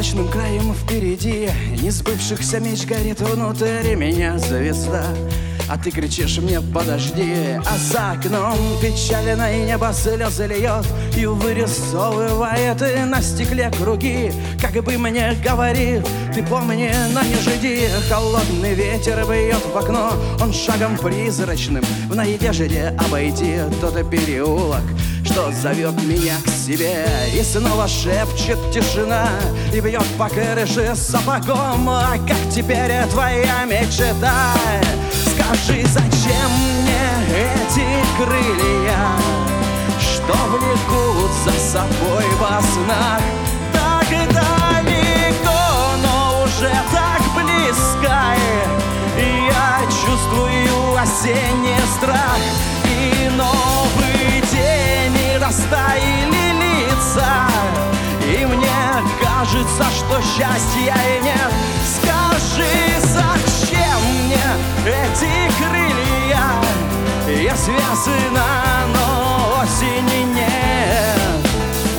облачным краем впереди несбывшихся меч горит внутри меня звезда. А ты кричишь мне подожди, а за окном печальное небо слезы льет и вырисовывает и на стекле круги. Как бы мне говорит, ты помни, но не жди. Холодный ветер бьет в окно, он шагом призрачным в надежде обойти тот переулок, что зовет меня к себе. И снова шепчет тишина и бьет по крыше сапогом. А как теперь твоя мечта? Скажи, зачем мне эти крылья, что влекут за собой во снах? Так далеко, но уже так близко. Я чувствую осенний страх, и новый день растаяли лица, и мне кажется, что счастья и нет. Скажи, зачем мне эти крылья? Если весна, но осени нет.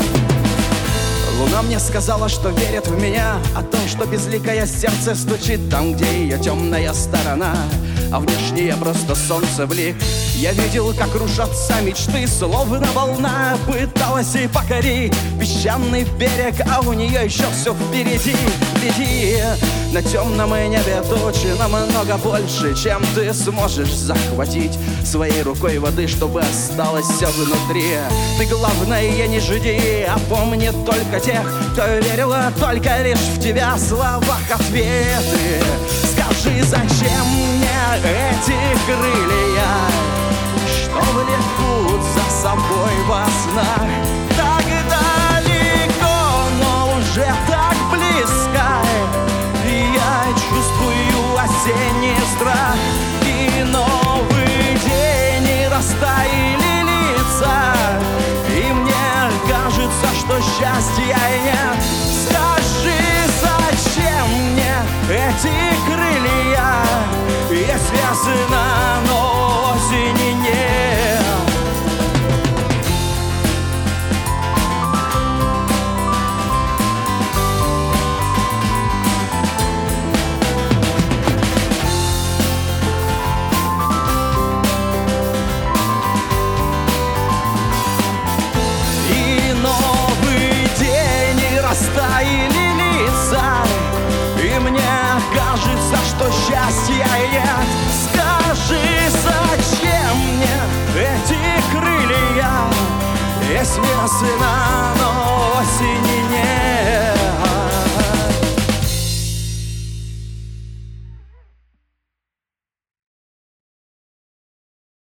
Луна мне сказала, что верит в меня, о том, что безликое сердце стучит там, где ее темная сторона, а внешне я просто солнце блик. Я видел, как рушатся мечты, словно волна пыталась и покорить песчаный берег, а у нее еще все впереди. Гляди, на темном небе тучи намного больше, чем ты сможешь захватить своей рукой воды, чтобы осталось все внутри. Ты, главное, не жди, а помни только тех, кто верила только лишь в тебя. В словах ответы. Скажи, зачем мне эти крылья, что влекут за собой во снах? Так далеко, но уже так близко. Я чувствую осенний страх, и новый день растаяли лица, и мне кажется, что счастья нет. Скажи, зачем мне эти крылья, если весна, но осени нет? Растаяли лица, и мне кажется, что счастья нет. Скажи, зачем мне эти крылья, если весна, но осени нет?